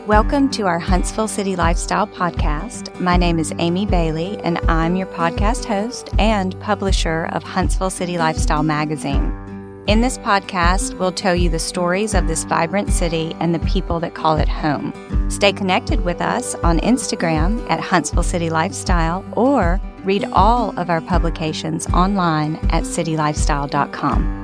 Welcome to our Huntsville City Lifestyle podcast. My name is Amy Bailey, and I'm your podcast host and publisher of Huntsville City Lifestyle magazine. In this podcast, we'll tell you the stories of this vibrant city and the people that call it home. Stay connected with us on Instagram at Huntsville City Lifestyle, or read all of our publications online at citylifestyle.com.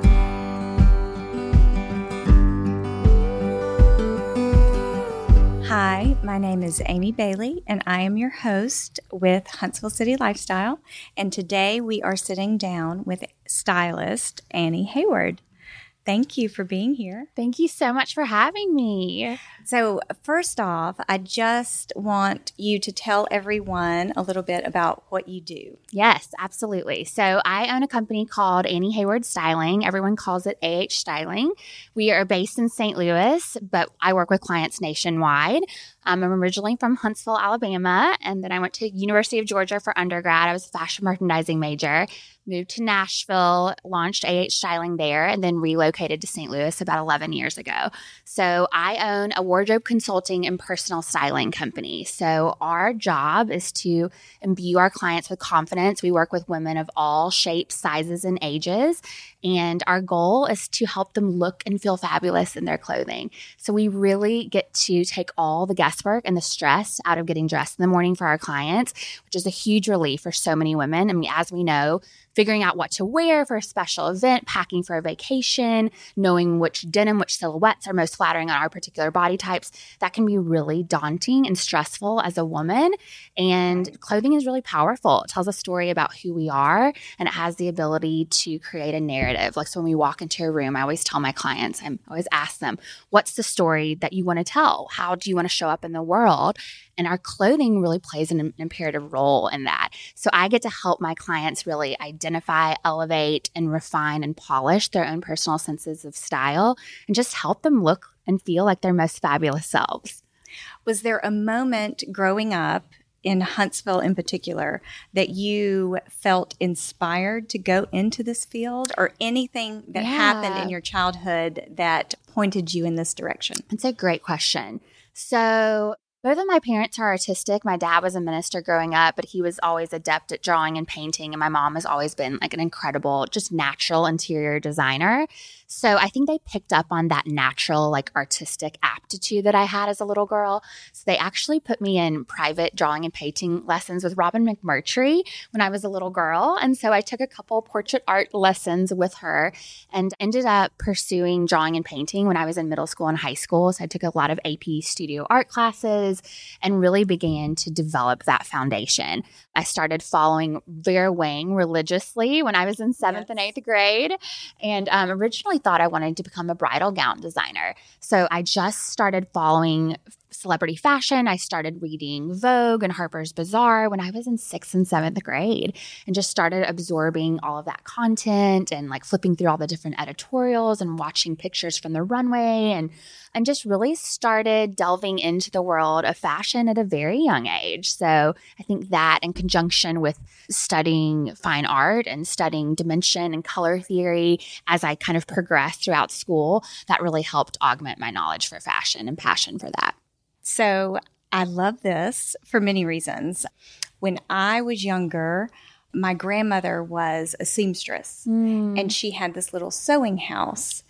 Hi, my name is Amy Bailey, and I am your host with Huntsville City Lifestyle. And today we are sitting down with stylist Annie Hayward. Thank you for being here. Thank you so much for having me. So first off, I just want you to tell everyone a little bit about what you do. Yes, absolutely. So I own a company called Annie Hayward Styling. Everyone calls it AH Styling. We are based in St. Louis, but I work with clients nationwide. I'm originally from Huntsville, Alabama, and then I went to University of Georgia for undergrad. I was a fashion merchandising major, moved to Nashville, launched AH Styling there, and then relocated to St. Louis about 11 years ago. So I own a wardrobe consulting and personal styling company. So our job is to imbue our clients with confidence. We work with women of all shapes, sizes, and ages. And our goal is to help them look and feel fabulous in their clothing. So we really get to take all the guesswork and the stress out of getting dressed in the morning for our clients, which is a huge relief for so many women. I mean, as we know, figuring out what to wear for a special event, packing for a vacation, knowing which denim, which silhouettes are most flattering on our particular body types, that can be really daunting and stressful as a woman. And clothing is really powerful. It tells a story about who we are, and it has the ability to create a narrative. Like, so when we walk into a room, I always tell my clients, I always ask them, what's the story that you want to tell? How do you want to show up in the world? And our clothing really plays an imperative role in that. So I get to help my clients really identify, elevate, and refine and polish their own personal senses of style, and just help them look and feel like their most fabulous selves. Was there a moment growing up in Huntsville in particular that you felt inspired to go into this field, or anything that happened in your childhood that pointed you in this direction? That's a great question. So both of my parents are artistic. My dad was a minister growing up, but he was always adept at drawing and painting. And my mom has always been like an incredible, just natural interior designer. So I think they picked up on that natural, like artistic aptitude that I had as a little girl. So they actually put me in private drawing and painting lessons with Robin McMurtry when I was a little girl. And so I took a couple portrait art lessons with her and ended up pursuing drawing and painting when I was in middle school and high school. So I took a lot of AP studio art classes and really began to develop that foundation. I started following Vera Wang religiously when I was in 7th and 8th grade, and originally thought I wanted to become a bridal gown designer. So I just started following celebrity fashion. I started reading Vogue and Harper's Bazaar when I was in 6th and 7th grade, and just started absorbing all of that content and like flipping through all the different editorials and watching pictures from the runway, and just really started delving into the world of fashion at a very young age. So I think that, in conjunction with studying fine art and studying dimension and color theory as I kind of progressed throughout school, that really helped augment my knowledge for fashion and passion for that. So I love this for many reasons. When I was younger, my grandmother was a seamstress, and she had this little sewing house.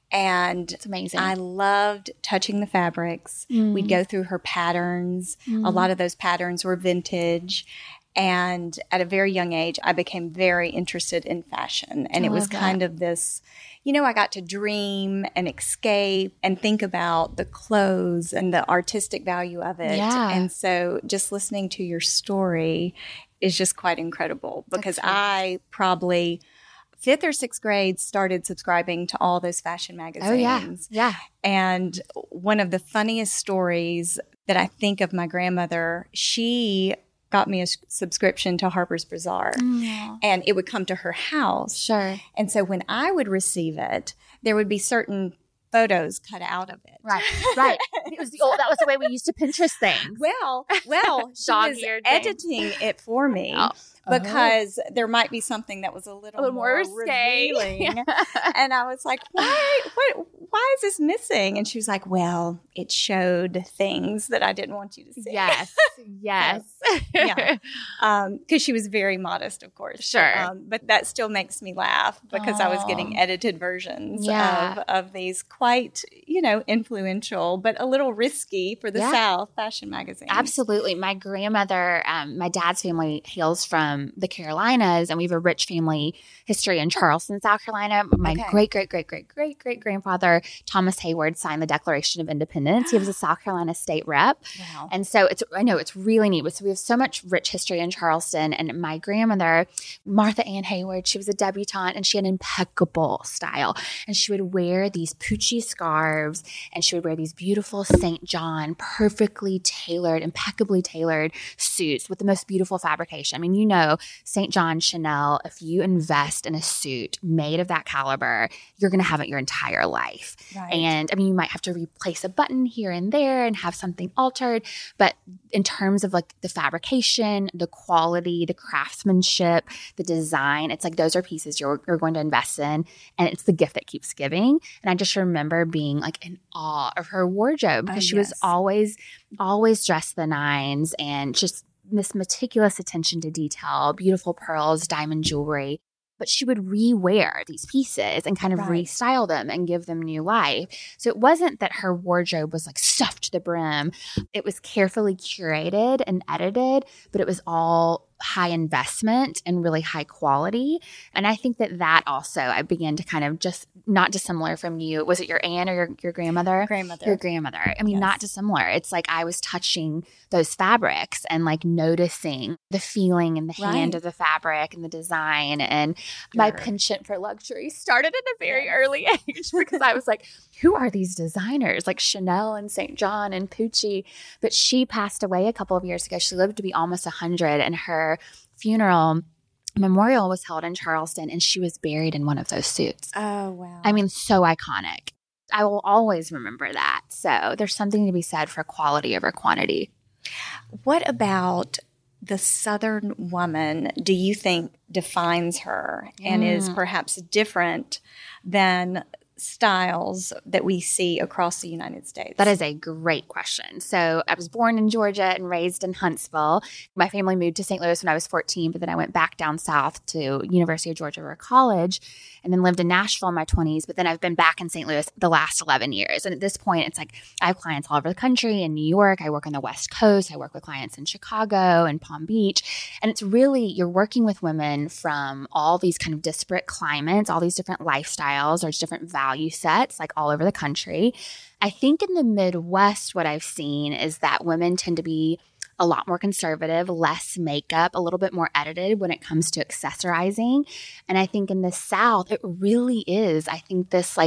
And it's amazing. I loved touching the fabrics. We'd go through her patterns. A lot of those patterns were vintage. And at a very young age, I became very interested in fashion. And it was kind of this, I got to dream and escape and think about the clothes and the artistic value of it. Yeah. And so just listening to your story is just quite incredible, because I probably 5th or 6th grade started subscribing to all those fashion magazines. Oh, yeah. And one of the funniest stories that I think of my grandmother, she got me a subscription to Harper's Bazaar, and it would come to her house. Sure. And so when I would receive it, there would be certain photos cut out of it. Right. It was that was the way we used to Pinterest things. Well, she was editing it for me. because there might be something that was a little more revealing. And I was like, why is this missing? And she was like, well, it showed things that I didn't want you to see. Yes. Yeah. Because she was very modest, of course. Sure. But that still makes me laugh because I was getting edited versions of these quite, influential, but a little risky for the South fashion magazines. Absolutely. My grandmother, my dad's family hails from the Carolinas, and we have a rich family history in Charleston, South Carolina. My great-great-great-great-great-grandfather, Thomas Hayward, signed the Declaration of Independence. He was a South Carolina state rep. Wow. And so it's really neat. So we have so much rich history in Charleston. And my grandmother, Martha Ann Hayward, she was a debutante, and she had impeccable style. And she would wear these Pucci scarves, and she would wear these beautiful St. John, perfectly tailored, impeccably tailored suits with the most beautiful fabrication. I mean, St. John, Chanel, if you invest in a suit made of that caliber, you're going to have it your entire life. Right. And I mean, you might have to replace a button here and there and have something altered. But in terms of like the fabrication, the quality, the craftsmanship, the design, it's like those are pieces you're going to invest in. And it's the gift that keeps giving. And I just remember being like in awe of her wardrobe because she was always dressed to the nines, and just this meticulous attention to detail, beautiful pearls, diamond jewelry. But she would rewear these pieces and kind of restyle them and give them new life. So it wasn't that her wardrobe was like stuffed to the brim. It was carefully curated and edited, but it was all high investment and really high quality. And I think that also I began to kind of just not dissimilar from you. Was it your aunt or your grandmother? Grandmother. Your grandmother. I mean, not dissimilar. It's like I was touching those fabrics and like noticing the feeling in the hand of the fabric and the design. And my penchant for luxury started at a very early age because I was like, who are these designers? Like Chanel and St. John and Pucci. But she passed away a couple of years ago. She lived to be almost 100, and her funeral memorial was held in Charleston, and she was buried in one of those suits. Oh, wow. I mean, so iconic. I will always remember that. So there's something to be said for quality over quantity. What about the Southern woman do you think defines her and is perhaps different than styles that we see across the United States? That is a great question. So I was born in Georgia and raised in Huntsville. My family moved to St. Louis when I was 14, but then I went back down south to University of Georgia for college, and then lived in Nashville in my 20s. But then I've been back in St. Louis the last 11 years. And at this point, it's like I have clients all over the country. In New York, I work on the West Coast. I work with clients in Chicago and Palm Beach. And it's really, you're working with women from all these kind of disparate climates, all these different lifestyles, or different value sets, like all over the country. I think in the Midwest, what I've seen is that women tend to be a lot more conservative, less makeup, a little bit more edited when it comes to accessorizing. And I think in the South, it really is. I think this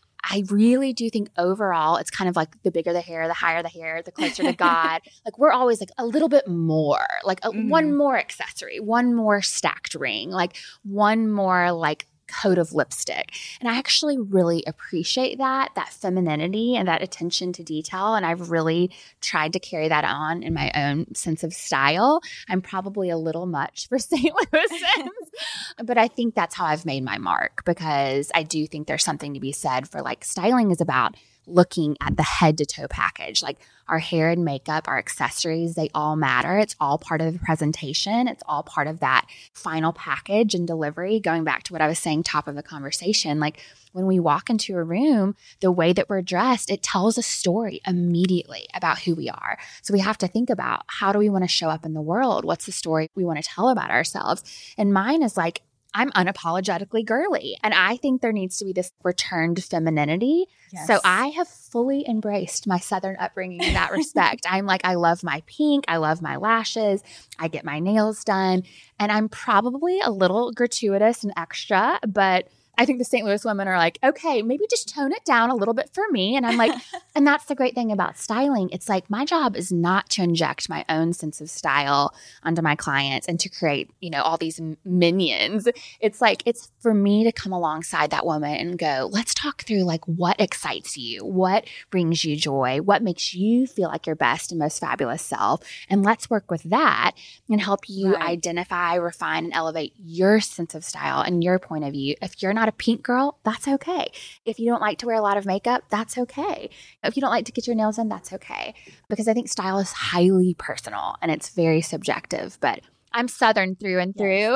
I really do think overall, it's kind of like the bigger the hair, the higher the hair, the closer to God. Like we're always like a little bit more, like one more accessory, one more stacked ring, like one more like coat of lipstick. And I actually really appreciate that femininity and that attention to detail. And I've really tried to carry that on in my own sense of style. I'm probably a little much for St. Louisans, but I think that's how I've made my mark, because I do think there's something to be said for like styling is about looking at the head to toe package, like our hair and makeup, our accessories, they all matter. It's all part of the presentation. It's all part of that final package and delivery. Going back to what I was saying, top of the conversation, like when we walk into a room, the way that we're dressed, it tells a story immediately about who we are. So we have to think about, how do we want to show up in the world? What's the story we want to tell about ourselves? And mine is like, I'm unapologetically girly. And I think there needs to be this returned femininity. Yes. So I have fully embraced my Southern upbringing in that respect. I'm like, I love my pink. I love my lashes. I get my nails done. And I'm probably a little gratuitous and extra, but I think the St. Louis women are like, okay, maybe just tone it down a little bit for me. And I'm like, and that's the great thing about styling. It's like my job is not to inject my own sense of style onto my clients and to create, all these minions. It's like, it's for me to come alongside that woman and go, let's talk through like what excites you, what brings you joy, what makes you feel like your best and most fabulous self. And let's work with that and help you identify, refine, and elevate your sense of style and your point of view. If you're not a pink girl, that's okay. If you don't like to wear a lot of makeup, that's okay. If you don't like to get your nails done, that's okay. Because I think style is highly personal and it's very subjective, but I'm Southern through and through.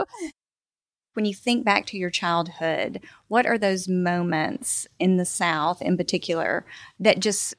When you think back to your childhood, what are those moments in the South in particular that just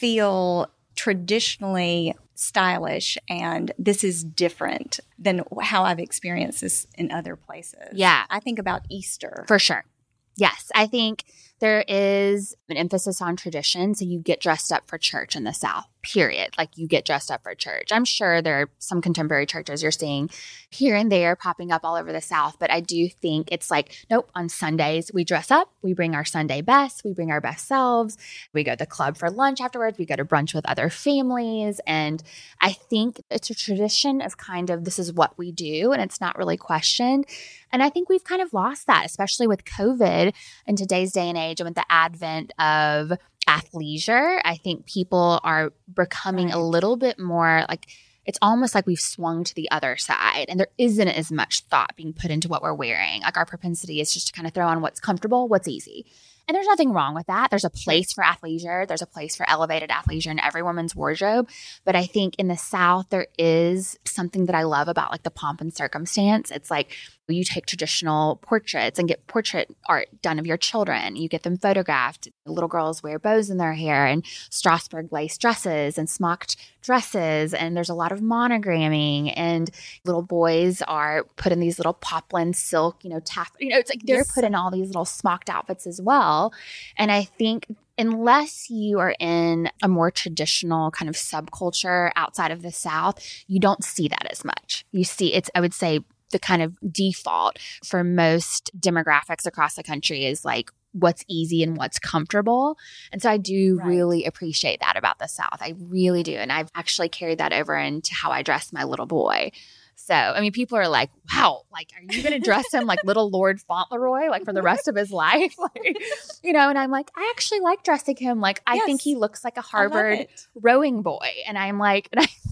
feel traditionally stylish and this is different than how I've experienced this in other places? Yeah. I think about Easter. For sure. Yes. I think there is an emphasis on tradition. So you get dressed up for church in the South, period. Like you get dressed up for church. I'm sure there are some contemporary churches you're seeing here and there popping up all over the South. But I do think it's like, nope, on Sundays, we dress up, we bring our Sunday best, we bring our best selves. We go to the club for lunch afterwards. We go to brunch with other families. And I think it's a tradition of kind of, this is what we do. And it's not really questioned. And I think we've kind of lost that, especially with COVID in today's day and age and with the advent of athleisure. I think people are becoming a little bit more like, it's almost like we've swung to the other side and there isn't as much thought being put into what we're wearing. Like our propensity is just to kind of throw on what's comfortable, what's easy. And there's nothing wrong with that. There's a place for athleisure. There's a place for elevated athleisure in every woman's wardrobe. But I think in the South, there is something that I love about like the pomp and circumstance. It's like you take traditional portraits and get portrait art done of your children. You get them photographed. Little girls wear bows in their hair and Strasbourg lace dresses and smocked dresses. And there's a lot of monogramming. And little boys are put in these little poplin silk, it's like they're put in all these little smocked outfits as well. And I think unless you are in a more traditional kind of subculture outside of the South, you don't see that as much. You see it's, I would say, the kind of default for most demographics across the country is like what's easy and what's comfortable. And so I do really appreciate that about the South. I really do. And I've actually carried that over into how I dress my little boy. So, I mean, people are like, wow, like, are you going to dress him like little Lord Fauntleroy, like for the rest of his life? Like, and I'm like, I actually like dressing him. Like, I think he looks like a Harvard rowing boy. And I'm like,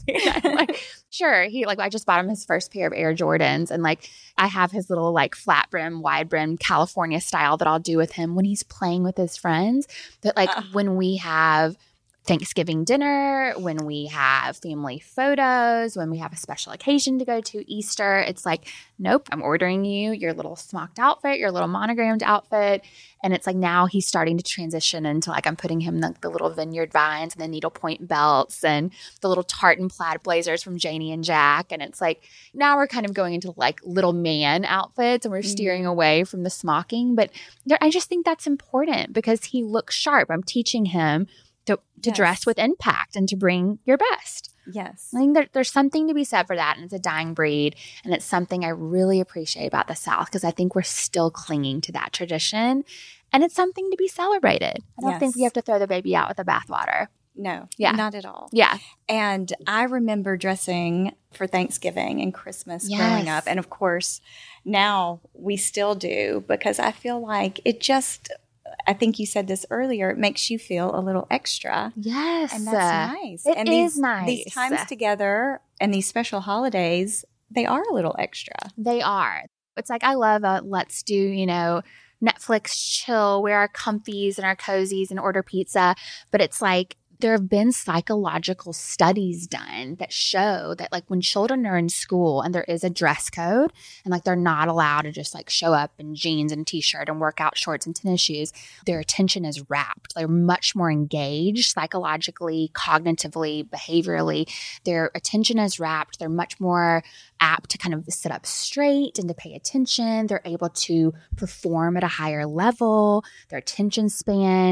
sure. I just bought him his first pair of Air Jordans. And like, I have his little like flat brim, wide brim, California style that I'll do with him when he's playing with his friends. But like when we have Thanksgiving dinner, when we have family photos, when we have a special occasion to go to, Easter, it's like, nope, I'm ordering you your little smocked outfit, your little monogrammed outfit. And it's like now he's starting to transition into like I'm putting him the little vineyard vines and the needlepoint belts and the little tartan plaid blazers from Janie and Jack. And it's like now we're kind of going into like little man outfits and we're steering away from the smocking. But I just think that's important because he looks sharp. I'm teaching him to dress with impact and to bring your best. Yes. I think there's something to be said for that. And it's a dying breed. And it's something I really appreciate about the South because I think we're still clinging to that tradition. And it's something to be celebrated. I don't think we have to throw the baby out with the bathwater. No, not at all. Yeah. And I remember dressing for Thanksgiving and Christmas growing up. And of course, now we still do because I feel like it just – I think you said this earlier, it makes you feel a little extra. Yes. And that's nice. It is nice. These times together and these special holidays, they are a little extra. They are. It's like I love let's do, Netflix chill, wear our comfies and our cozies and order pizza. But it's like there have been psychological studies done that show that like when children are in school and there is a dress code and like they're not allowed to just like show up in jeans and t-shirt and workout shorts and tennis shoes, their attention is rapt. They're much more engaged psychologically, cognitively, behaviorally. Their attention is rapt. They're much more apt to kind of sit up straight and to pay attention. They're able to perform at a higher level. Their attention span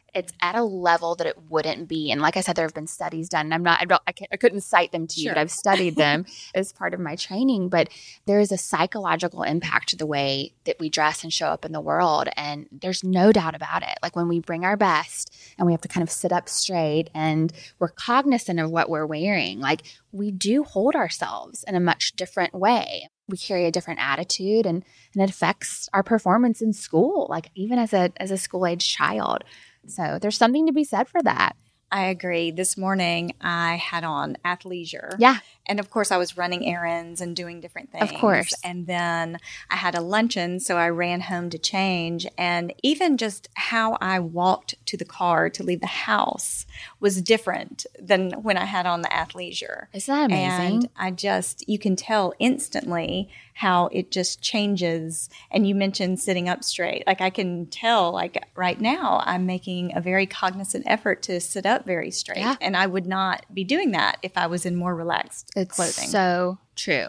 it's at a level that it wouldn't be. And like I said, there have been studies done. And I couldn't cite them to you, but I've studied them as part of my training. But there is a psychological impact to the way that we dress and show up in the world. And there's no doubt about it. Like when we bring our best and we have to kind of sit up straight and we're cognizant of what we're wearing, like we do hold ourselves in a much different way. We carry a different attitude and it affects our performance in school, like even as a school-age child. So there's something to be said for that. I agree. This morning I had on athleisure. Yeah. And of course I was running errands and doing different things. Of course. And then I had a luncheon, so I ran home to change. And even just how I walked to the car to leave the house was different than when I had on the athleisure. Isn't that amazing? And you can tell instantly how it just changes. And you mentioned sitting up straight. Like I can tell, like right now, I'm making a very cognizant effort to sit up very straight. Yeah. And I would not be doing that if I was in more relaxed clothing. It's so true.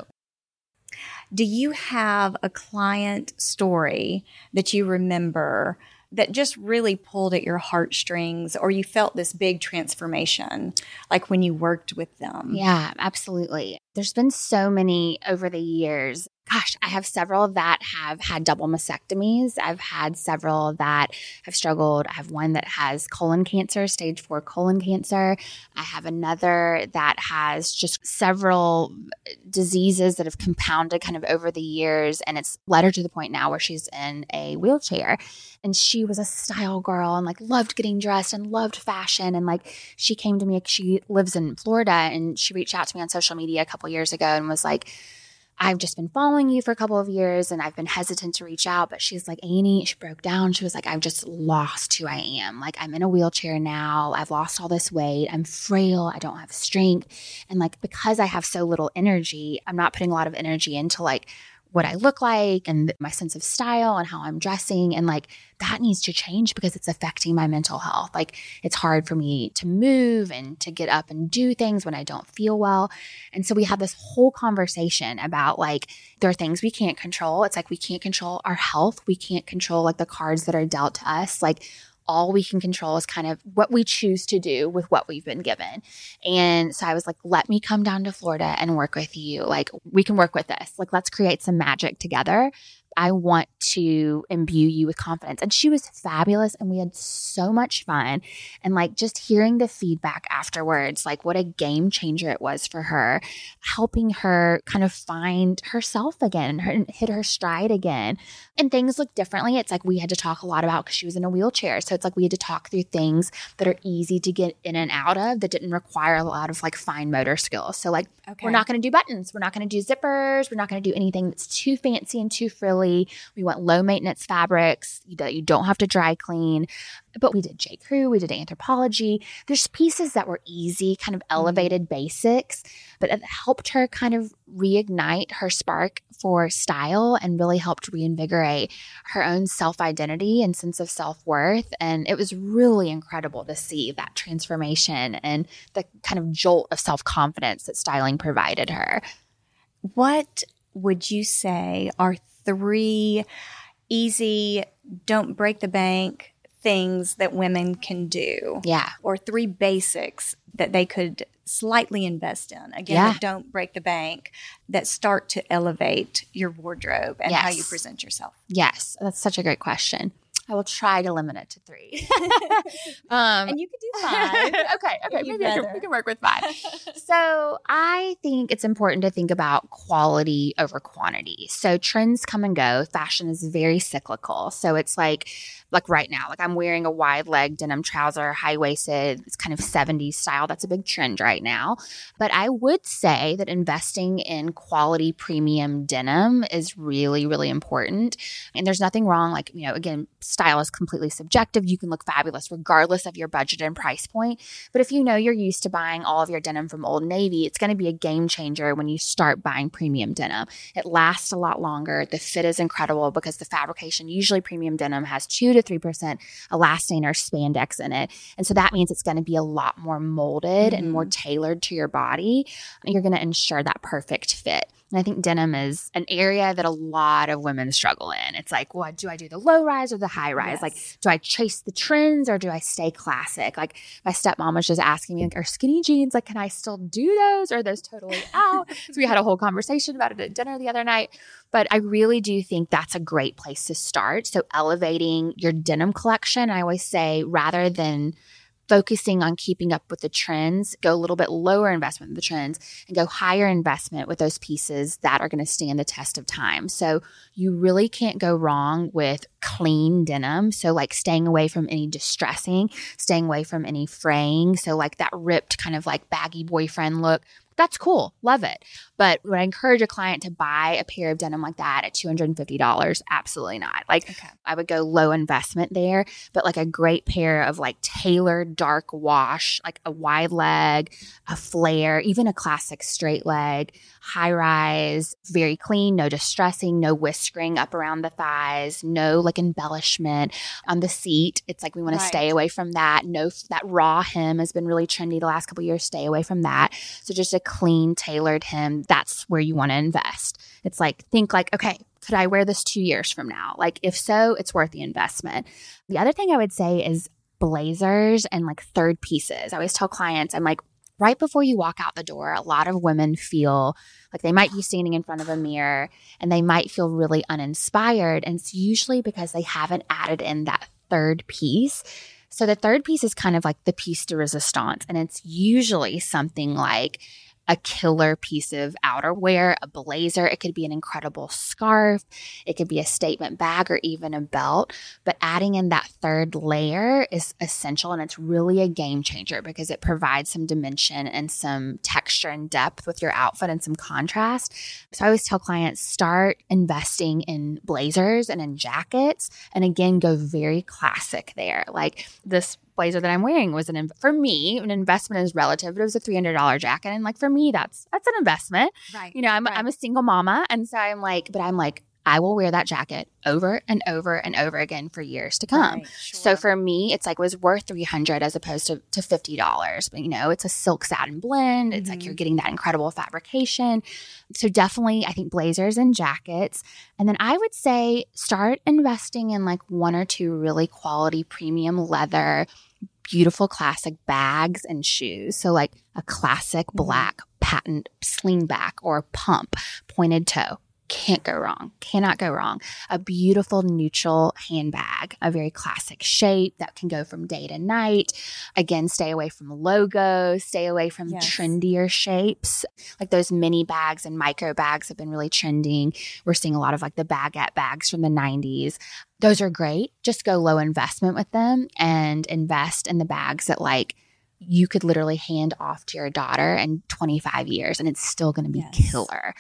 Do you have a client story that you remember that just really pulled at your heartstrings, or you felt this big transformation, like when you worked with them? Yeah, absolutely. There's been so many over the years. Gosh, I have several that have had double mastectomies. I've had several that have struggled. I have one that has colon cancer, stage 4 colon cancer. I have another that has just several diseases that have compounded kind of over the years. And it's led her to the point now where she's in a wheelchair. And she was a style girl and like loved getting dressed and loved fashion. And like she came to me, she lives in Florida, and she reached out to me on social media a couple years ago and was like, I've just been following you for a couple of years and I've been hesitant to reach out. But she's like, Annie, she broke down. She was like, I've just lost who I am. Like I'm in a wheelchair now. I've lost all this weight. I'm frail. I don't have strength. And like, because I have so little energy, I'm not putting a lot of energy into like what I look like and my sense of style and how I'm dressing. And like that needs to change because it's affecting my mental health. Like it's hard for me to move and to get up and do things when I don't feel well. And so we had this whole conversation about like, there are things we can't control. It's like we can't control our health. We can't control like the cards that are dealt to us. Like all we can control is kind of what we choose to do with what we've been given. And so I was like, let me come down to Florida and work with you. Like we can work with this. Like let's create some magic together. I want to imbue you with confidence. And she was fabulous. And we had so much fun. And like just hearing the feedback afterwards, like what a game changer it was for her, helping her kind of find herself again, hit her stride again. And things look differently. It's like we had to talk a lot about because she was in a wheelchair. So it's like we had to talk through things that are easy to get in and out of that didn't require a lot of like fine motor skills. So like we're not going to do buttons. We're not going to do zippers. We're not going to do anything that's too fancy and too frilly. We want low maintenance fabrics that you don't have to dry clean. But we did J. Crew, we did Anthropologie. There's pieces that were easy, kind of elevated basics, but it helped her kind of reignite her spark for style and really helped reinvigorate her own self-identity and sense of self-worth. And it was really incredible to see that transformation and the kind of jolt of self-confidence that styling provided her. What would you say are 3 easy, don't break the bank things that women can do? Yeah. Or 3 basics that they could slightly invest in. Again, that don't break the bank, that start to elevate your wardrobe and how you present yourself. Yes. That's such a great question. I will try to limit it to 3. And you could do 5. Okay. Maybe we can work with 5. So I think it's important to think about quality over quantity. So trends come and go. Fashion is very cyclical. So it's like right now, like I'm wearing a wide leg denim trouser, high-waisted. It's kind of 70s style. That's a big trend right now. But I would say that investing in quality premium denim is really, really important. And there's nothing wrong. Like, again, style is completely subjective. You can look fabulous regardless of your budget and price point. But if you're used to buying all of your denim from Old Navy, it's going to be a game changer when you start buying premium denim. It lasts a lot longer. The fit is incredible because the fabrication, usually premium denim has 2 to 3% elastane or spandex in it. And so that means it's going to be a lot more molded and more tailored to your body. And you're going to ensure that perfect fit. And I think denim is an area that a lot of women struggle in. It's like, well, do I do the low rise or the high rise? Yes. Like, do I chase the trends or do I stay classic? Like, my stepmom was just asking me, like, are skinny jeans, like, can I still do those? Or are those totally out? So we had a whole conversation about it at dinner the other night. But I really do think that's a great place to start. So elevating your denim collection, I always say, rather than focusing on keeping up with the trends, go a little bit lower investment in the trends and go higher investment with those pieces that are going to stand the test of time. So you really can't go wrong with clean denim. So like staying away from any distressing, staying away from any fraying. So like that ripped kind of like baggy boyfriend look. That's cool. Love it. But would I encourage a client to buy a pair of denim like that at $250? Absolutely not. Like I would go low investment there, but like a great pair of like tailored dark wash, like a wide leg, a flare, even a classic straight leg, high rise, very clean, no distressing, no whiskering up around the thighs, no like embellishment on the seat. It's like we want to stay away from that. No, that raw hem has been really trendy the last couple of years. Stay away from that. So just a clean, tailored hem, that's where you want to invest. It's like, think like, okay, could I wear this 2 years from now? Like, if so, it's worth the investment. The other thing I would say is blazers and like third pieces. I always tell clients, I'm like, right before you walk out the door, a lot of women feel like they might be standing in front of a mirror and they might feel really uninspired. And it's usually because they haven't added in that third piece. So the third piece is kind of like the piece de resistance. And it's usually something like a killer piece of outerwear, a blazer. It could be an incredible scarf. It could be a statement bag or even a belt. But adding in that third layer is essential. And it's really a game changer because it provides some dimension and some texture and depth with your outfit and some contrast. So I always tell clients, start investing in blazers and in jackets. And again, go very classic there. Like this blazer that I'm wearing was for me, an investment is relative. It was a $300 jacket. And like, for me, that's an investment. Right. You know, I'm a single mama. And so I'm like, I will wear that jacket over and over and over again for years to come. Right, sure. So for me, it's like it was worth $300 as opposed to $50. But, you know, it's a silk satin blend. It's like you're getting that incredible fabrication. So definitely, I think blazers and jackets. And then I would say start investing in like one or two really quality premium leather, beautiful classic bags and shoes. So like a classic black patent slingback or pump pointed toe. Can't go wrong. Cannot go wrong. A beautiful neutral handbag, a very classic shape that can go from day to night. Again, stay away from logos, stay away from trendier shapes. Like those mini bags and micro bags have been really trending. We're seeing a lot of like the baguette bags from the 90s. Those are great. Just go low investment with them and invest in the bags that like you could literally hand off to your daughter in 25 years and it's still going to be killer.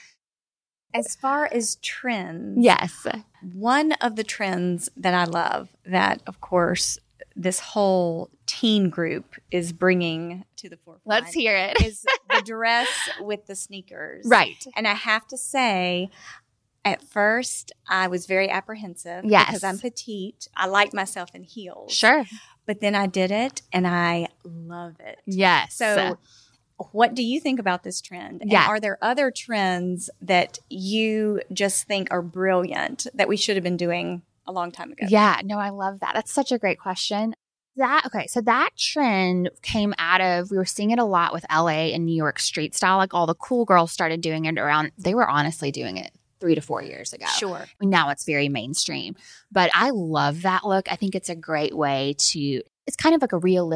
As far as trends, yes, one of the trends that I love that, of course, this whole teen group is bringing to the forefront. Let's hear it. Is the dress with the sneakers. Right. And I have to say, at first, I was very apprehensive because I'm petite. I like myself in heels. Sure. But then I did it and I love it. Yes. So what do you think about this trend? And are there other trends that you just think are brilliant that we should have been doing a long time ago? Yeah, no, I love that. That's such a great question. So that trend came out of, we were seeing it a lot with LA and New York street style. Like all the cool girls started doing it they were honestly doing it 3 to 4 years ago. Sure. Now it's very mainstream. But I love that look. I think it's a great way it's kind of like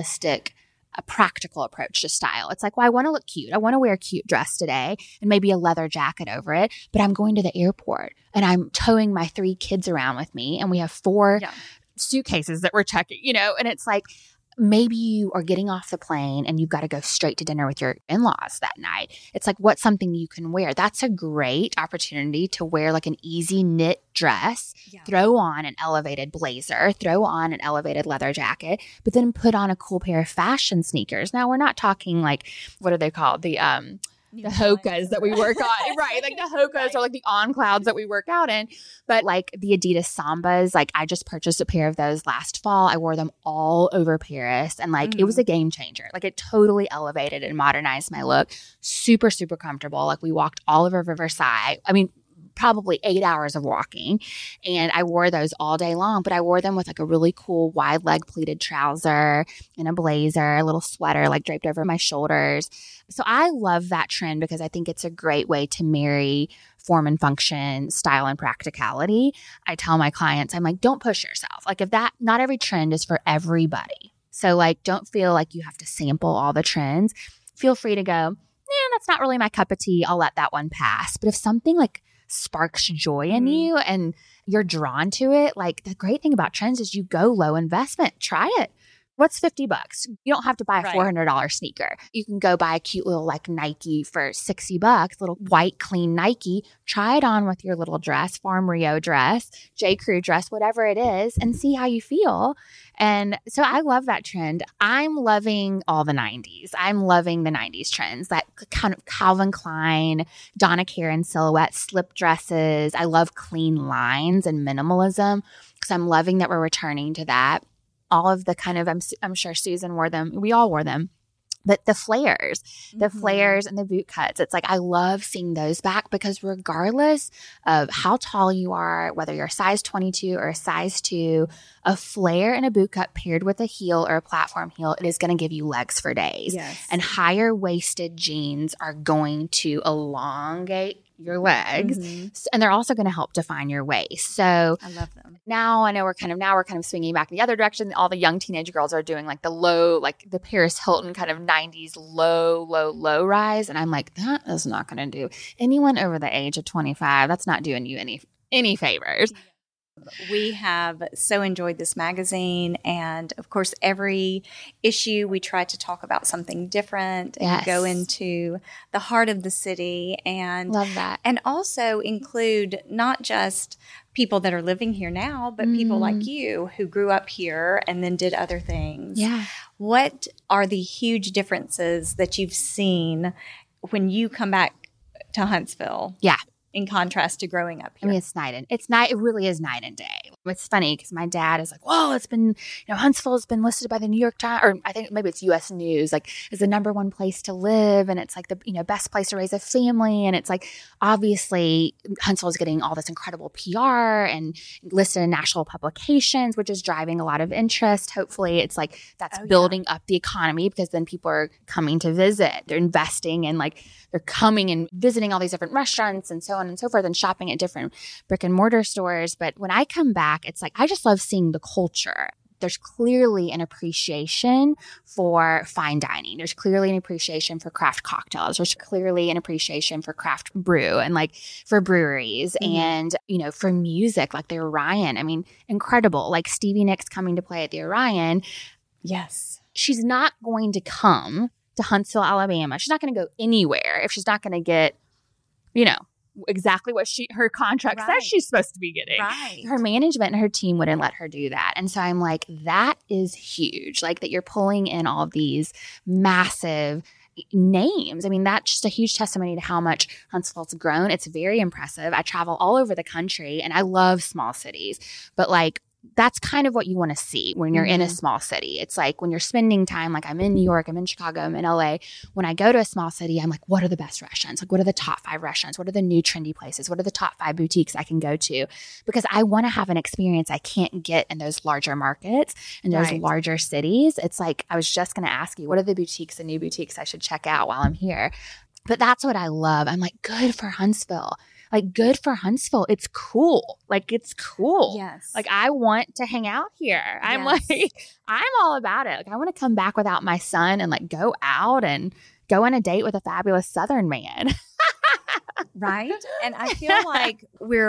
a practical approach to style. It's like, well, I want to look cute. I want to wear a cute dress today and maybe a leather jacket over it, but I'm going to the airport and I'm towing my 3 kids around with me and we have 4 suitcases that we're checking, you know, and it's like, maybe you are getting off the plane and you've got to go straight to dinner with your in-laws that night. It's like, what's something you can wear? That's a great opportunity to wear like an easy knit dress, throw on an elevated blazer, throw on an elevated leather jacket, but then put on a cool pair of fashion sneakers. Now, we're not talking like, what are they called? the Hokas that we work on, right? Like the Hokas are like the On Clouds that we work out in. But like the Adidas Sambas, like I just purchased a pair of those last fall. I wore them all over Paris and like it was a game changer. Like it totally elevated and modernized my look. Super, super comfortable. Like we walked all over Versailles. I mean, probably 8 hours of walking. And I wore those all day long, but I wore them with like a really cool wide leg pleated trouser and a blazer, a little sweater like draped over my shoulders. So I love that trend because I think it's a great way to marry form and function, style and practicality. I tell my clients, I'm like, don't push yourself. Like if not every trend is for everybody. So like, don't feel like you have to sample all the trends. Feel free to go, that's not really my cup of tea. I'll let that one pass. But if something like sparks joy in you and you're drawn to it, like the great thing about trends is you go low investment. Try it. What's $50? You don't have to buy a $400 sneaker. You can go buy a cute little like Nike for $60, little white clean Nike. Try it on with your little dress, Farm Rio dress, J. Crew dress, whatever it is, and see how you feel. And so I love that trend. I'm loving all the 90s. I'm loving the 90s trends, that kind of Calvin Klein, Donna Karan silhouette, slip dresses. I love clean lines and minimalism because I'm loving that we're returning to that. All of the kind of, I'm sure Susan wore them. We all wore them. But the flares and the boot cuts, it's like I love seeing those back because regardless of how tall you are, whether you're a size 22 or a size 2, a flare and a boot cut paired with a heel or a platform heel, it is going to give you legs for days. Yes. And higher waisted jeans are going to elongate your legs, and they're also going to help define your waist. So I love them. Now we're kind of swinging back in the other direction. All the young teenage girls are doing like the low, like the Paris Hilton kind of 90s low rise, and I'm like, that is not going to do anyone over the age of 25. That's not doing you any favors. We have so enjoyed this magazine, and of course, every issue we try to talk about something different and go into the heart of the city, and love that, and also include not just people that are living here now, but people like you who grew up here and then did other things. Yeah. What are the huge differences that you've seen when you come back to Huntsville? Yeah. In contrast to growing up here. I mean, it really is night and day. It's funny because my dad is like, whoa, it's been, Huntsville has been listed by the New York Times, or I think maybe it's U.S. News, like is the #1 place to live. And it's like the, best place to raise a family. And it's like, obviously Huntsville is getting all this incredible PR and listed in national publications, which is driving a lot of interest. Hopefully it's like, that's building up the economy because then people are coming to visit. They're investing and like, they're coming and visiting all these different restaurants and so on and so forth and shopping at different brick and mortar stores. But when I come back, it's like, I just love seeing the culture. There's clearly an appreciation for fine dining. There's clearly an appreciation for craft cocktails. There's clearly an appreciation for craft brew and like for breweries and, for music, like the Orion. I mean, incredible. Like Stevie Nicks coming to play at the Orion. Yes. She's not going to come to Huntsville, Alabama. She's not going to go anywhere if she's not going to get, exactly what her contract says she's supposed to be getting. Right. Her management and her team wouldn't let her do that. And so I'm like, that is huge. Like that you're pulling in all of these massive names. I mean, that's just a huge testimony to how much Huntsville's grown. It's very impressive. I travel all over the country and I love small cities, but like, that's kind of what you want to see when you're in a small city. It's like when you're spending time, like I'm in New York, I'm in Chicago, I'm in LA. When I go to a small city, I'm like, what are the best restaurants? Like, what are the top 5 restaurants? What are the new trendy places? What are the top 5 boutiques I can go to? Because I want to have an experience I can't get in those larger markets and those larger cities. It's like, I was just going to ask you, what are the boutiques, the new boutiques I should check out while I'm here? But that's what I love. I'm like, good for Huntsville. Like, good for Huntsville. It's cool. Like, it's cool. Yes. Like, I want to hang out here. I'm I'm all about it. Like, I want to come back without my son and like go out and go on a date with a fabulous Southern man. Right. And I feel like we're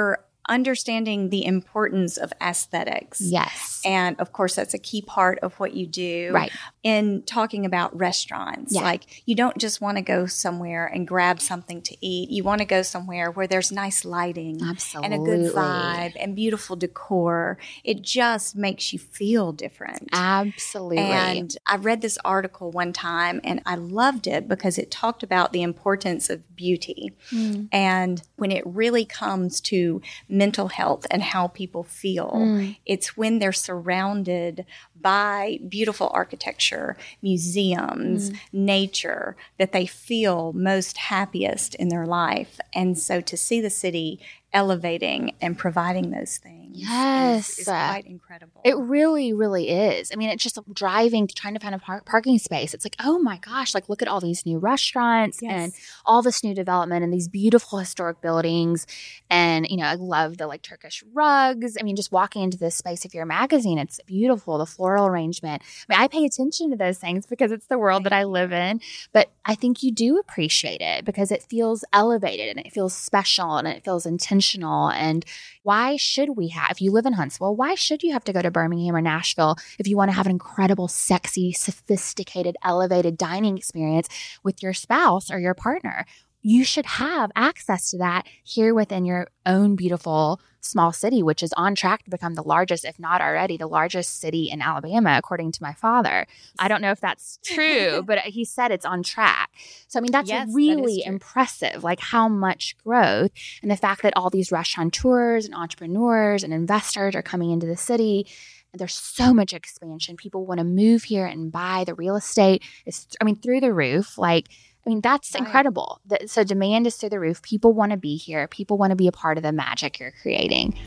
understanding the importance of aesthetics. Yes. And of course, that's a key part of what you do. Right. In talking about restaurants. Yeah. Like, you don't just want to go somewhere and grab something to eat. You want to go somewhere where there's nice lighting. Absolutely. And a good vibe and beautiful decor. It just makes you feel different. Absolutely. And I read this article one time and I loved it because it talked about the importance of beauty. And when it really comes to mental health and how people feel, it's when they're surrounded by beautiful architecture, museums, nature, that they feel most happiest in their life. And so to see the city elevating and providing those things is quite incredible. It really, really is. I mean, it's just driving, trying to find a parking space. It's like, oh my gosh, like look at all these new restaurants and all this new development and these beautiful historic buildings. And, you know, I love the like Turkish rugs. I mean, just walking into this space, if you're a magazine, it's beautiful, the floral arrangement. I mean, I pay attention to those things because it's the world that I live in. But I think you do appreciate it because it feels elevated and it feels special and it feels intentional. And why should we have, if you live in Huntsville, why should you have to go to Birmingham or Nashville if you want to have an incredible, sexy, sophisticated, elevated dining experience with your spouse or your partner? You should have access to that here within your own beautiful small city, which is on track to become the largest, if not already, the largest city in Alabama, according to my father. I don't know if that's true, but he said it's on track. So, I mean, that's really impressive, like how much growth and the fact that all these restaurateurs and entrepreneurs and investors are coming into the city. There's so much expansion. People want to move here and buy. The real estate is, through the roof. That's incredible. So demand is through the roof. People want to be here. People want to be a part of the magic you're creating.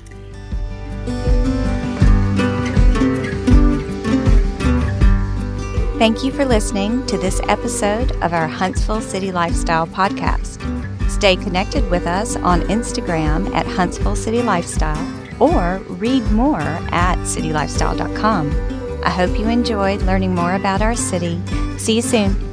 Thank you for listening to this episode of our Huntsville City Lifestyle podcast. Stay connected with us on Instagram at Huntsville City Lifestyle or read more at citylifestyle.com. I hope you enjoyed learning more about our city. See you soon.